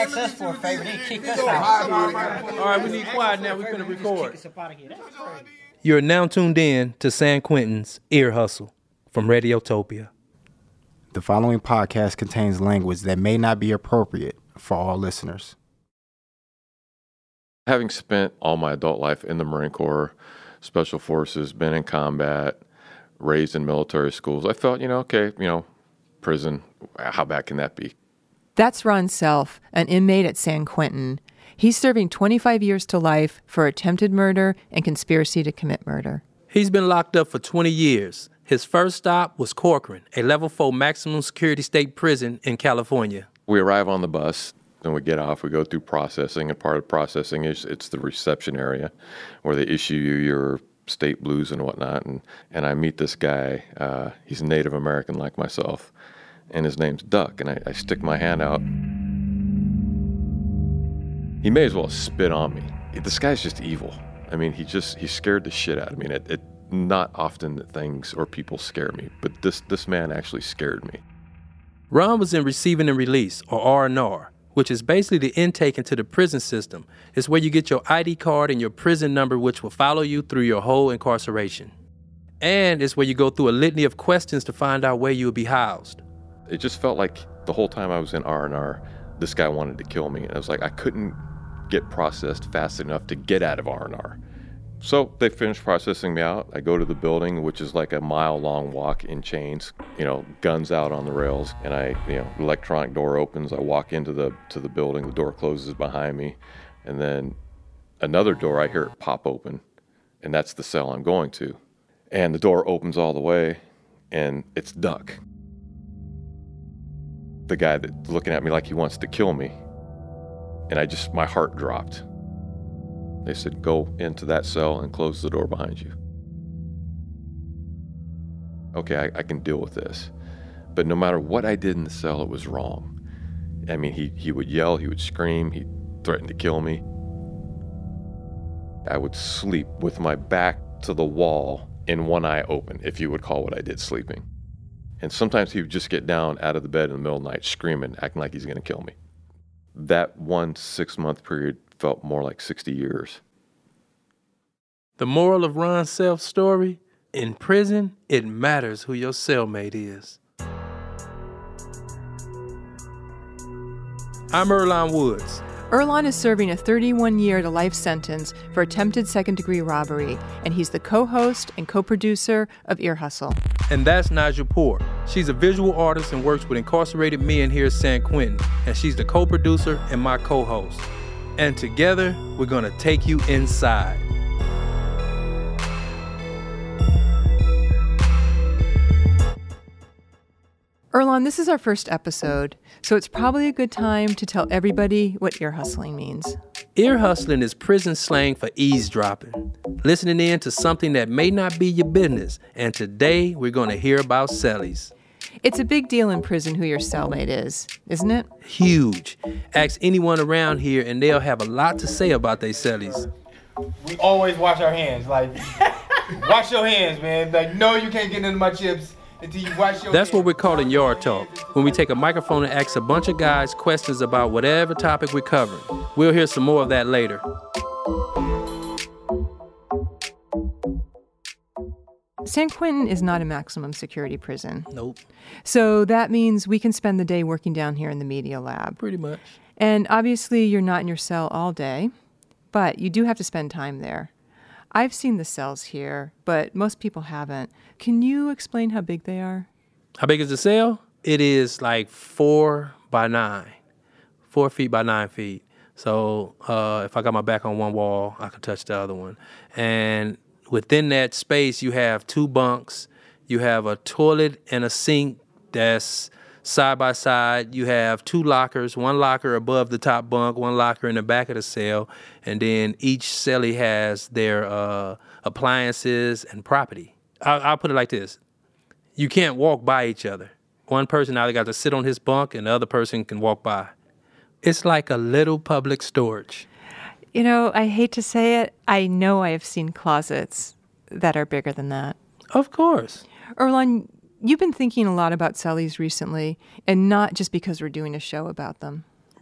ask us for a favor, they kick us out. All right, we need quiet now. We're going to record. You're now tuned in to San Quentin's Ear Hustle from Radiotopia. The following podcast contains language that may not be appropriate for all listeners. Having spent all my adult life in the Marine Corps, Special Forces, been in combat, raised in military schools, I felt, prison, how bad can that be? That's Ron Self, an inmate at San Quentin. He's serving 25 years to life for attempted murder and conspiracy to commit murder. He's been locked up for 20 years. His first stop was Corcoran, a level 4 maximum security state prison in California. We arrive on the bus, then we get off, we go through processing, and part of processing is it's the reception area where they issue you your state blues and whatnot. And I meet this guy, he's a Native American like myself, and his name's Duck, and I stick my hand out. He may as well spit on me. This guy's just evil. I mean, he scared the shit out of me. And not often that things or people scare me, but this man actually scared me. Ron was in receiving and release, or R&R, which is basically the intake into the prison system. It's where you get your ID card and your prison number, which will follow you through your whole incarceration. And it's where you go through a litany of questions to find out where you will be housed. It just felt like the whole time I was in R&R, this guy wanted to kill me. And I was like, I couldn't get processed fast enough to get out of R&R. So they finished processing me out. I go to the building, which is like a mile-long walk in chains, guns out on the rails. And electronic door opens. I walk into the building. The door closes behind me. And then another door, I hear it pop open. And that's the cell I'm going to. And the door opens all the way, and it's Duck. The guy that's looking at me like he wants to kill me. And my heart dropped. They said, go into that cell and close the door behind you. Okay, I can deal with this. But no matter what I did in the cell, it was wrong. I mean, he would yell, he would scream, he threatened to kill me. I would sleep with my back to the wall and one eye open, if you would call what I did sleeping. And sometimes he would just get down out of the bed in the middle of the night, screaming, acting like he's going to kill me. That 1 6-month period felt more like 60 years. The moral of Ron Self's story, in prison, it matters who your cellmate is. I'm Earlonne Woods. Earlonne is serving a 31-year-to-life sentence for attempted second-degree robbery, and he's the co-host and co-producer of Ear Hustle. And that's Nigel Poor. She's a visual artist and works with incarcerated men here at San Quentin, and she's the co-producer and my co-host. And together, we're going to take you inside. Earlonne, this is our first episode, so it's probably a good time to tell everybody what ear hustling means. Ear hustling is prison slang for eavesdropping, listening in to something that may not be your business, and today we're going to hear about cellies. It's a big deal in prison who your cellmate is, isn't it? Huge. Ask anyone around here and they'll have a lot to say about their cellies. We always wash our hands, wash your hands, man. No, you can't get into my chips. That's what we're calling Yard Talk, when we take a microphone and ask a bunch of guys questions about whatever topic we're covering. We'll hear some more of that later. San Quentin is not a maximum security prison. Nope. So that means we can spend the day working down here in the media lab. Pretty much. And obviously you're not in your cell all day, but you do have to spend time there. I've seen the cells here, but most people haven't. Can you explain how big they are? How big is the cell? It is like 4 by 9. 4 feet by 9 feet. So if I got my back on one wall, I can touch the other one. And within that space, you have 2 bunks. You have a toilet and a sink that's side by side. You have 2 lockers, 1 locker above the top bunk, 1 locker in the back of the cell. And then each cellie has their appliances and property. I'll put it like this. You can't walk by each other. One person either got to sit on his bunk and the other person can walk by. It's like a little public storage. You know, I hate to say it, I know I have seen closets that are bigger than that. Of course. Earlonne, you've been thinking a lot about cellies recently, and not just because we're doing a show about them.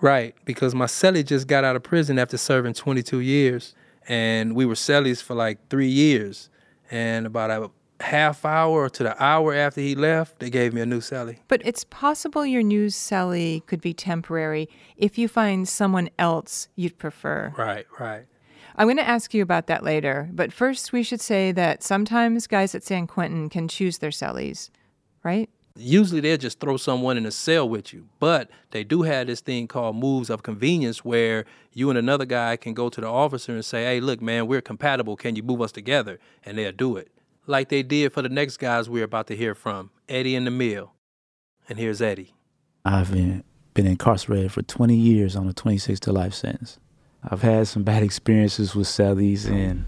Right, because my cellie just got out of prison after serving 22 years, and we were cellies for like 3 years. And about a half hour to the hour after he left, they gave me a new cellie. But it's possible your new cellie could be temporary if you find someone else you'd prefer. Right, right. I'm going to ask you about that later, but first we should say that sometimes guys at San Quentin can choose their cellies, right? Usually they'll just throw someone in a cell with you, but they do have this thing called moves of convenience where you and another guy can go to the officer and say, hey, look, man, we're compatible. Can you move us together? And they'll do it. Like they did for the next guys we're about to hear from, Eddie and Emil. And here's Eddie. I've been incarcerated for 20 years on a 26 to life sentence. I've had some bad experiences with cellies, and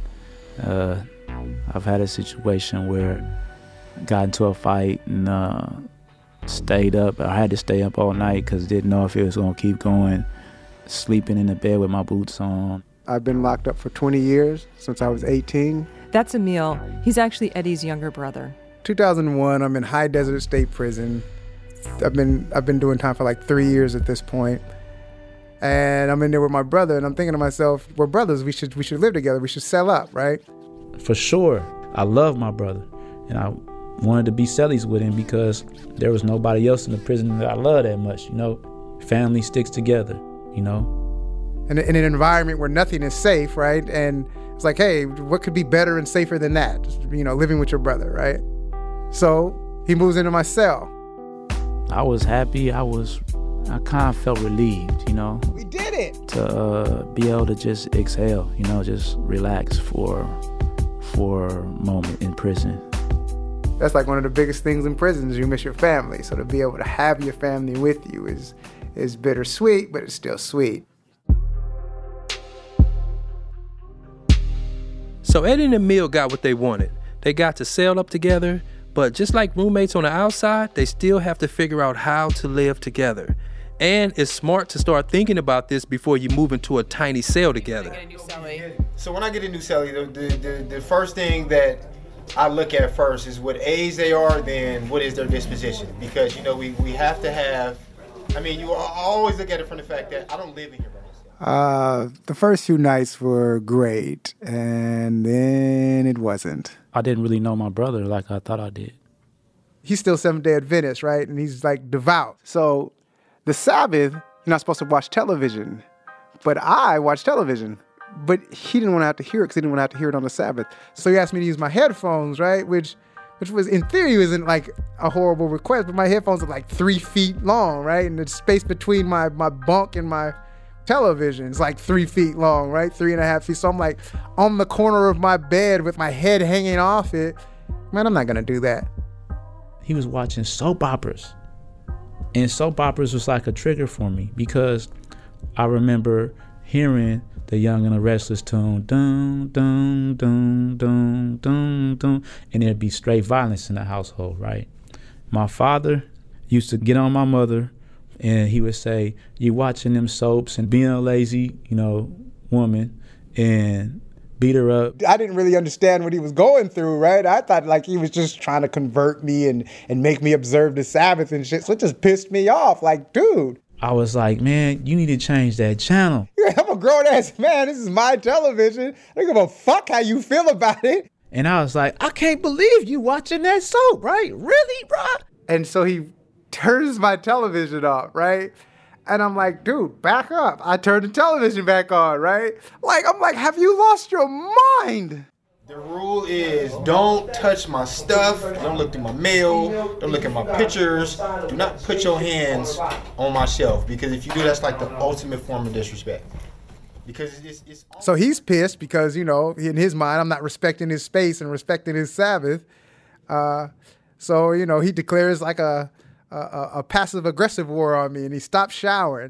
I've had a situation where got into a fight and stayed up. I had to stay up all night because didn't know if it was going to keep going, sleeping in the bed with my boots on. I've been locked up for 20 years since I was 18. That's Emil. He's actually Eddie's younger brother. 2001, I'm in High Desert State Prison. I've been doing time for like 3 years at this point. And I'm in there with my brother, and I'm thinking to myself, we're brothers, we should live together, we should cell up, right? For sure. I love my brother, and I wanted to be cellies with him because there was nobody else in the prison that I love that much, you know. Family sticks together, you know. In an environment where nothing is safe, right? And it's like, hey, what could be better and safer than that? Just, you know, living with your brother, right? So he moves into my cell. I was happy. I kind of felt relieved, you know. We did it! To be able to just exhale, you know, just relax for a moment in prison. That's like one of the biggest things in prison is you miss your family. So to be able to have your family with you is bittersweet, but it's still sweet. So Eddie and Emil got what they wanted. They got to cell up together, but just like roommates on the outside, they still have to figure out how to live together. And it's smart to start thinking about this before you move into a tiny cell together. So when I get a new cellie, the first thing that I look at first is what age they are, then what is their disposition. Because, you know, we have to have, I mean, you always look at it from the fact that I don't live in here by myself. The first few nights were great, and then it wasn't. I didn't really know my brother like I thought I did. He's still Seventh-day Adventist, right? And he's like devout. So the Sabbath, you're not supposed to watch television. But I watch television. But he didn't want to have to hear it because he didn't want to have to hear it on the Sabbath. So he asked me to use my headphones, right? Which was, in theory, isn't like a horrible request, but my headphones are like 3 feet long, right? And the space between my bunk and my television is like 3 feet long, right? 3.5 feet. So I'm like on the corner of my bed with my head hanging off it. Man, I'm not going to do that. He was watching soap operas. And soap operas was like a trigger for me because I remember hearing the Young and the Restless tune, dun, dun, dun, dun, dun, dun, and there'd be straight violence in the household, right? My father used to get on my mother and he would say, you watching them soaps and being a lazy, you know, woman, and beat her up. I didn't really understand what he was going through, right? I thought like he was just trying to convert me and make me observe the Sabbath and shit. So it just pissed me off. Like, dude. I was like, man, you need to change that channel. I'm a grown ass man. This is my television. I don't give a fuck how you feel about it. And I was like, I can't believe you watching that soap, right? Really, bro? And so he turns my television off, right? And I'm like, dude, back up. I turned the television back on, right? Like, I'm like, have you lost your mind? The rule is don't touch my stuff, don't look through my mail, don't look at my pictures, do not put your hands on my shelf, because if you do, that's like the ultimate form of disrespect. Because it's So he's pissed because, you know, in his mind, I'm not respecting his space and respecting his Sabbath. So, you know, he declares like a passive-aggressive war on me, and he stops showering.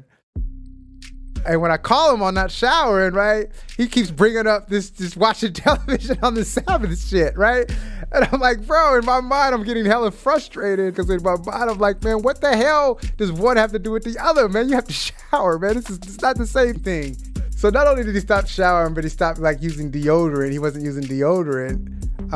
And when I call him on not showering, right, he keeps bringing up this watching television on the Sabbath shit, right? And I'm like, bro, in my mind, I'm getting hella frustrated because in my mind, I'm like, man, what the hell does one have to do with the other, man? You have to shower, man. It's not the same thing. So not only did he stop showering, but he stopped like using deodorant. He wasn't using deodorant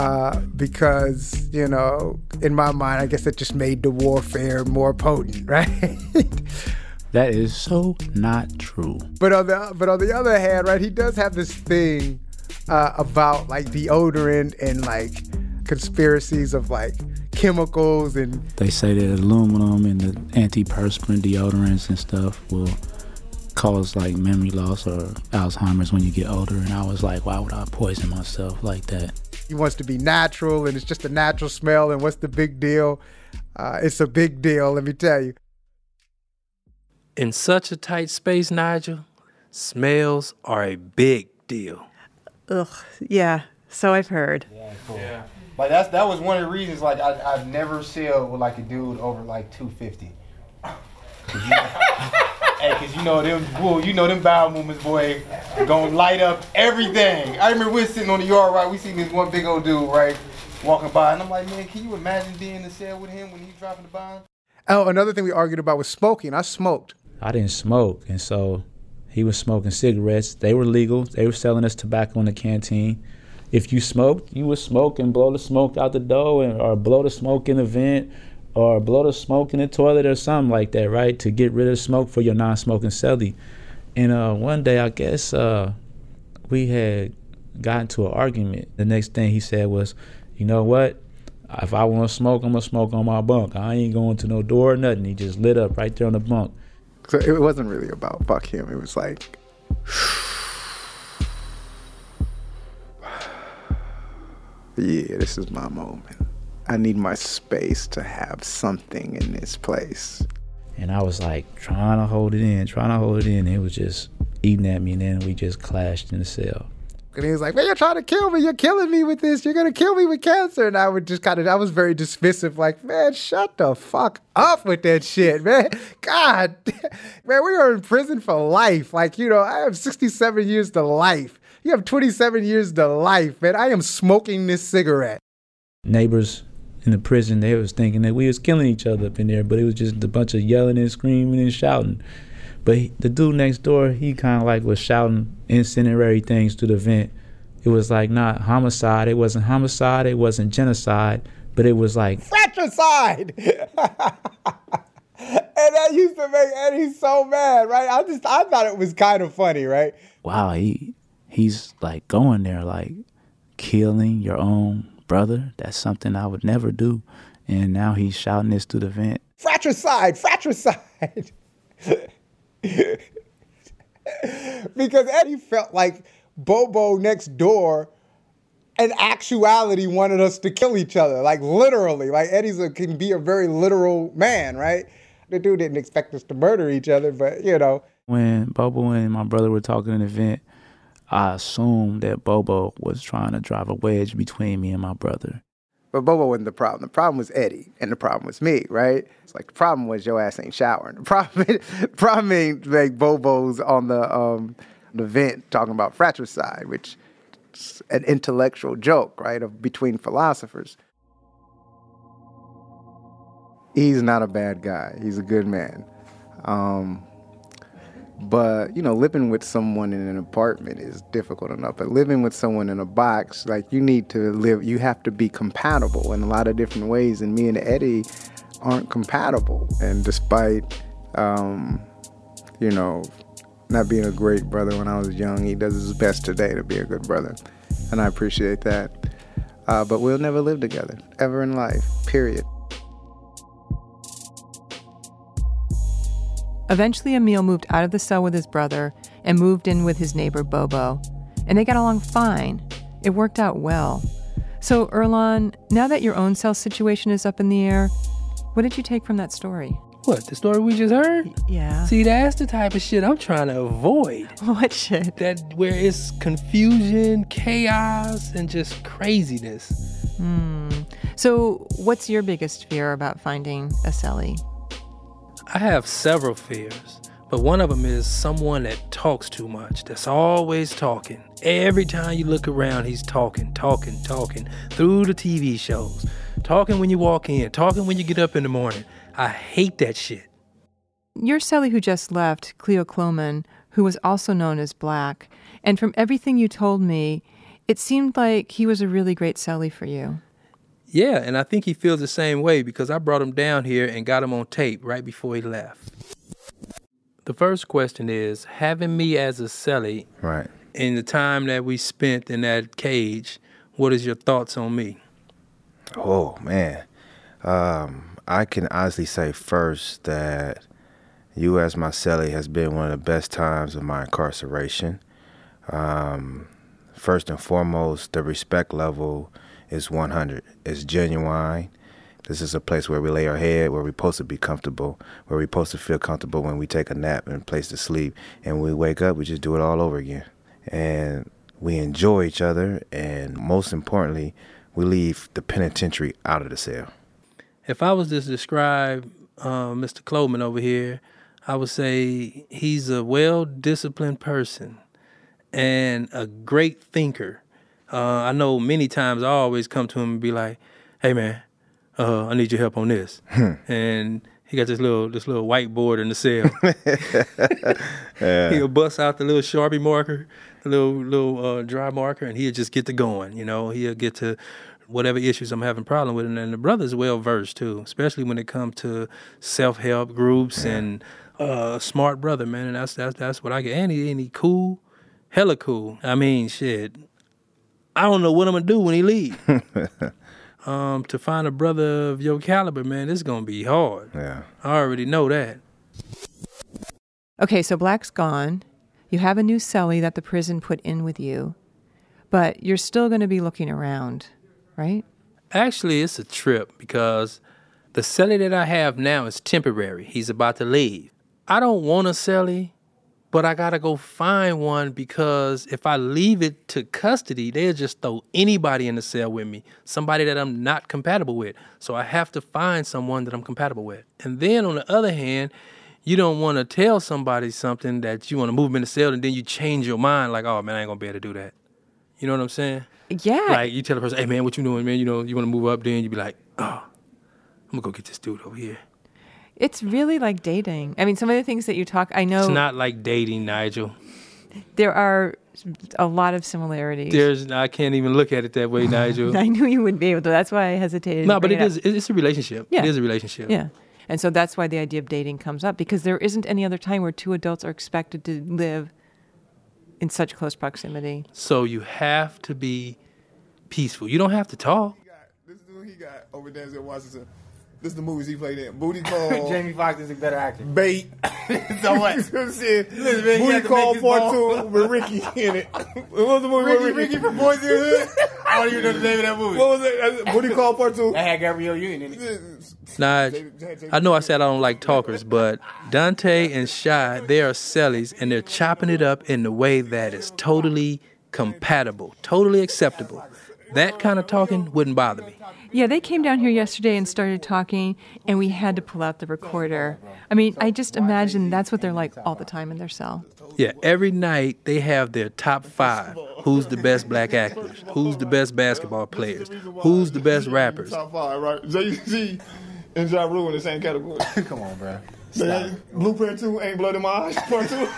because, you know, in my mind, I guess it just made the warfare more potent, right? That is so not true. But on the other hand, right, he does have this thing about like deodorant and like conspiracies of like chemicals, and they say that aluminum and the antiperspirant deodorants and stuff will cause like memory loss or Alzheimer's when you get older. And I was like, why would I poison myself like that? He wants to be natural, and it's just a natural smell, and what's the big deal? It's a big deal, let me tell you. In such a tight space, Nigel, smells are a big deal. Ugh, yeah, so I've heard. Yeah, cool. Yeah. Like that was one of the reasons like I've never sailed with like a dude over like 250. Hey, cause you know them bowel movements, boy, gonna light up everything. I remember we were sitting on the yard, right? We seen this one big old dude, right, walking by, and I'm like, man, can you imagine being in the cell with him when he's dropping the bomb? Oh, another thing we argued about was smoking. I smoked. I didn't smoke, and so he was smoking cigarettes. They were legal. They were selling us tobacco in the canteen. If you smoked, you would smoke and blow the smoke out the door, or blow the smoke in the vent, or blow the smoke in the toilet or something like that, right, to get rid of the smoke for your non-smoking cellie. And one day, I guess we had gotten to an argument. The next thing he said was, you know what? If I want to smoke, I'm going to smoke on my bunk. I ain't going to no door or nothing. He just lit up right there on the bunk. So it wasn't really about fuck him. It was like, yeah, this is my moment. I need my space to have something in this place. And I was like trying to hold it in. It was just eating at me, and then we just clashed in the cell. And he was like, man, you're trying to kill me. You're killing me with this. You're going to kill me with cancer. And I would just I was very dismissive, like, man, shut the fuck up with that shit, man. God, man, we are in prison for life. Like, you know, I have 67 years to life. You have 27 years to life, man. I am smoking this cigarette. Neighbors in the prison, they was thinking that we was killing each other up in there, but it was just a bunch of yelling and screaming and shouting. But the dude next door, he kind of like was shouting incendiary things to the vent. It was like not homicide. It wasn't homicide. It wasn't genocide. But it was like fratricide. And that used to make Eddie so mad, right? I thought it was kind of funny, right? Wow, he's like going there, like killing your own brother. That's something I would never do. And now he's shouting this to the vent. Fratricide. Because Eddie felt like Bobo next door in actuality wanted us to kill each other, like literally. Like can be a very literal man, right? The dude didn't expect us to murder each other, but you know. When Bobo and my brother were talking in the vent, I assumed that Bobo was trying to drive a wedge between me and my brother. But Bobo wasn't the problem. The problem was Eddie, and the problem was me, right? It's like the problem was your ass ain't showering. The problem ain't like Bobo's on the vent talking about fratricide, which is an intellectual joke, right, between philosophers. He's not a bad guy. He's a good man. But, you know, living with someone in an apartment is difficult enough. But living with someone in a box, like, you have to be compatible in a lot of different ways. And me and Eddie aren't compatible. And despite, you know, not being a great brother when I was young, he does his best today to be a good brother. And I appreciate that. But we'll never live together, ever in life, period. Eventually, Emil moved out of the cell with his brother and moved in with his neighbor, Bobo. And they got along fine. It worked out well. So, Earlonne, now that your own cell situation is up in the air, what did you take from that story? What, the story we just heard? Yeah. See, that's the type of shit I'm trying to avoid. What shit? That where it's confusion, chaos, and just craziness. So, what's your biggest fear about finding a cellie? I have several fears, but one of them is someone that talks too much, that's always talking. Every time you look around, he's talking through the TV shows. Talking when you walk in, talking when you get up in the morning. I hate that shit. Your cellie who just left, Cleo Cloman, who was also known as Black, and from everything you told me, it seemed like he was a really great cellie for you. Yeah, and I think he feels the same way because I brought him down here and got him on tape right before he left. The first question is, having me as a cellie Right. in the time that we spent in that cage, what is your thoughts on me? Oh, man. I can honestly say first that you as my cellie has been one of the best times of my incarceration. First and foremost, the respect level is 100. It's genuine. This is a place where we lay our head, where we're supposed to be comfortable, where we're supposed to feel comfortable when we take a nap and a place to sleep. And when we wake up, we just do it all over again. And we enjoy each other. And most importantly, we leave the penitentiary out of the cell. If I was to describe Mr. Cloman over here, I would say he's a well-disciplined person and a great thinker. I know many times I always come to him and be like, hey, man, I need your help on this. And he got this little whiteboard in the cell. He'll bust out the little Sharpie marker, the little dry marker, and he'll just get to going. You know, he'll get to whatever issues I'm having problem with. And the brother's well-versed, too, especially when it comes to self-help groups and smart brother, man. And that's what I get. And he cool, hella cool. I mean, shit, I don't know what I'm going to do when he leave. To find a brother of your caliber, man, it's going to be hard. Yeah. I already know that. Okay, so Black's gone. You have a new cellie that the prison put in with you, but you're still going to be looking around, right? Actually, it's a trip because the cellie that I have now is temporary. He's about to leave. I don't want a cellie, but I got to go find one because if I leave it to custody, they'll just throw anybody in the cell with me, somebody that I'm not compatible with. So I have to find someone that I'm compatible with. And then on the other hand, you don't want to tell somebody something that you want to move them in the cell and then you change your mind like, oh, man, I ain't going to be able to do that. You know what I'm saying? Yeah. Like you tell a person, hey, man, what you doing, man? You know, you want to move up, then you be like, oh, I'm going to go get this dude over here. It's really like dating. I mean, some of the things that you talk, I know. It's not like dating, Nigel. There are a lot of similarities. I can't even look at it that way, Nigel. I knew you wouldn't be able to. That's why I hesitated. No, but it's a relationship. Yeah. It is a relationship. Yeah. And so that's why the idea of dating comes up, because there isn't any other time where two adults are expected to live in such close proximity. So you have to be peaceful. You don't have to talk. This is who he got over Denzel Washington. This is the movies he played in. Booty Call. Jamie Foxx is a better actor. Bait. So what? Listen, man, Booty Call Part 2 with Ricky in it. What was the movie with Ricky from Boys in the Hood? I don't even know the name of that movie. What was it? Booty Call Part 2. That had Gabrielle Union in it. Now, I know I said I don't like talkers, but Dante and Shy, they are cellies, and they're chopping it up in the way that is totally compatible, totally acceptable. That kind of talking wouldn't bother me. Yeah, they came down here yesterday and started talking, and we had to pull out the recorder. I mean, I just imagine that's what they're like all the time in their cell. Yeah, every night they have their top 5. Who's the best black actors? Who's the best basketball players? Who's the best rappers? Top 5, right? Jay-Z and Ja Rule in the same category. Come on, bro. Blueprint 2 ain't Blood in My Eyes Part 2.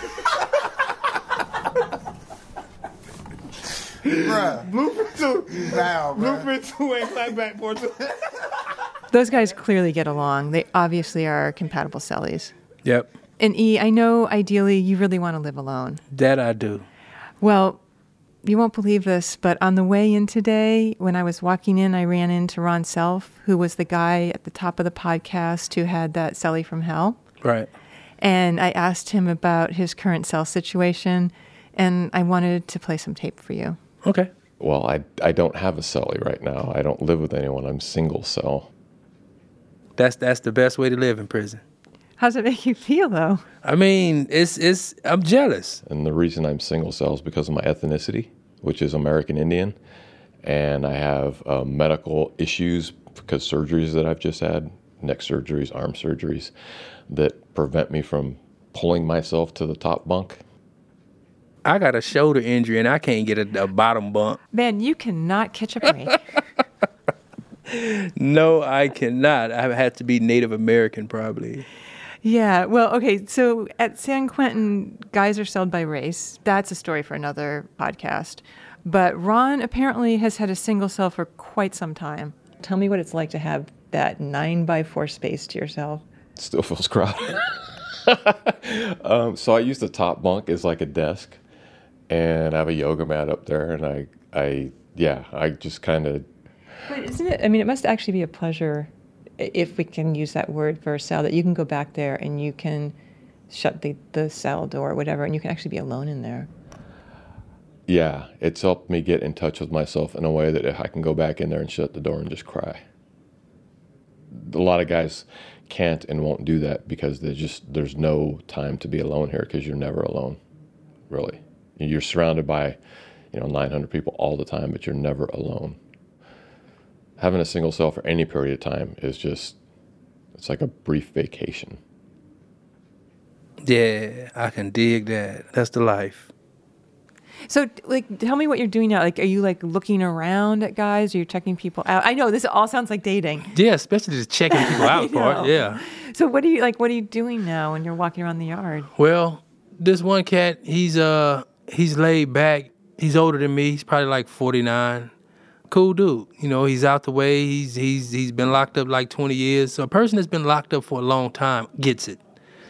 Bruh. Blueprint 2. Wow, bro. Blueprint 2 ain't Black Back Part 2. Those guys clearly get along. They obviously are compatible cellies. Yep, And E, I know ideally you really want to live alone. that I do. Well, you won't believe this, but on the way in today, when I was walking in, I ran into Ron Self, who was the guy at the top of the podcast who had that cellie from hell. Right. And I asked him about his current cell situation, and I wanted to play some tape for you. Okay. Well, I don't have a cellie right now. I don't live with anyone. I'm single cell. That's the best way to live in prison. How's it make you feel, though? I mean, I'm jealous. And the reason I'm single cell is because of my ethnicity, which is American Indian. And I have medical issues because surgeries that I've just had, neck surgeries, arm surgeries, that prevent me from pulling myself to the top bunk. I got a shoulder injury and I can't get a bottom bunk. Man, you cannot catch a break. No, I cannot. I had to be Native American probably. Yeah, well, okay, so at San Quentin, guys are celled by race. That's a story for another podcast. But Ron apparently has had a single cell for quite some time. Tell me what it's like to have that 9x4 space to yourself. It still feels crowded. So I use the top bunk as like a desk, and I have a yoga mat up there, and I just kind of. But isn't it? I mean, it must actually be a pleasure, if we can use that word for a cell, that you can go back there and you can shut the cell door or whatever, and you can actually be alone in there. Yeah, it's helped me get in touch with myself in a way that I can go back in there and shut the door and just cry. A lot of guys can't and won't do that because there's no time to be alone here because you're never alone, really. You're surrounded by, 900 people all the time, but you're never alone. Having a single cell for any period of time is it's like a brief vacation. Yeah, I can dig that. That's the life. So, tell me what you're doing now. Are you, looking around at guys? Are you checking people out? I know, this all sounds like dating. Yeah, especially just checking people out part. Yeah. So what are you doing now when you're walking around the yard? Well, this one cat, he's laid back. He's older than me. He's probably like 49. Cool dude. He's out the way. He's been locked up like 20 years. So a person that's been locked up for a long time gets it.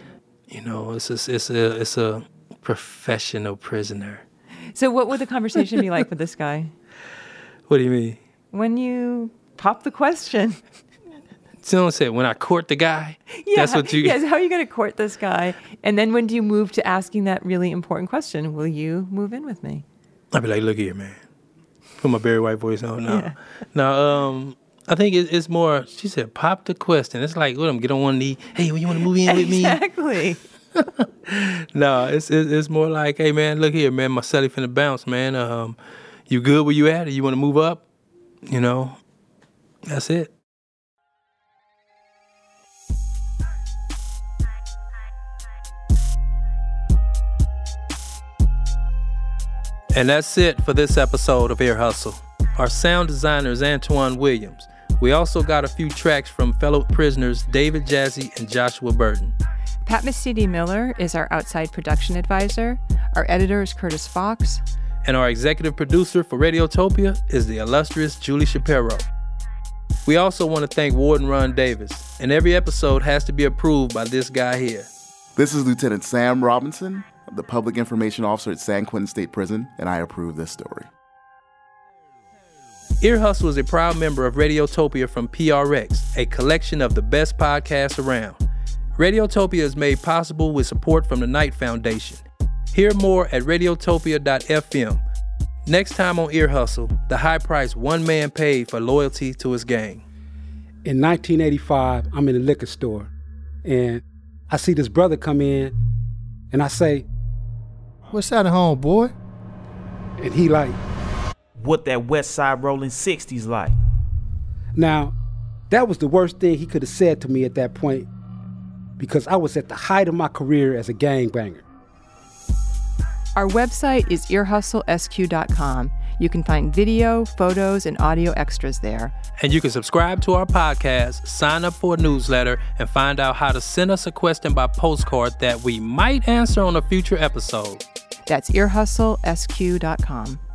It's a professional prisoner. So what would the conversation be like with this guy? What do you mean? When you pop the question. Someone said, when I court the guy? Yeah, that's what you... Yes, how are you going to court this guy? And then when do you move to asking that really important question, will you move in with me? I'd be like, look here, man. Put my Barry White voice on. No. Yeah. No, I think it's more, she said, pop the question. It's like, get on one knee. Hey, you want to move in with me? Exactly. No, it's more like, hey, man, look here, man. My celly finna bounce, man. You good where you at? Or you want to move up? That's it. And that's it for this episode of Ear Hustle. Our sound designer is Antoine Williams. We also got a few tracks from fellow prisoners David Jazzy and Joshua Burton. Pat Mesiti-Miller is our outside production advisor. Our editor is Curtis Fox. And our executive producer for Radiotopia is the illustrious Julie Shapiro. We also want to thank Warden Ron Davis. And every episode has to be approved by this guy here. This is Lieutenant Sam Robinson, the Public Information Officer at San Quentin State Prison, and I approve this story. Ear Hustle is a proud member of Radiotopia from PRX, a collection of the best podcasts around. Radiotopia is made possible with support from the Knight Foundation. Hear more at radiotopia.fm. Next time on Ear Hustle, the high price one man paid for loyalty to his gang. In 1985, I'm in a liquor store, and I see this brother come in, and I say, "What's that at home, boy?" And he like, "What that West Side Rolling 60s like?" Now, that was the worst thing he could have said to me at that point, because I was at the height of my career as a gangbanger. Our website is earhustlesq.com. You can find video, photos, and audio extras there. And you can subscribe to our podcast, sign up for a newsletter, and find out how to send us a question by postcard that we might answer on a future episode. That's earhustlesq.com.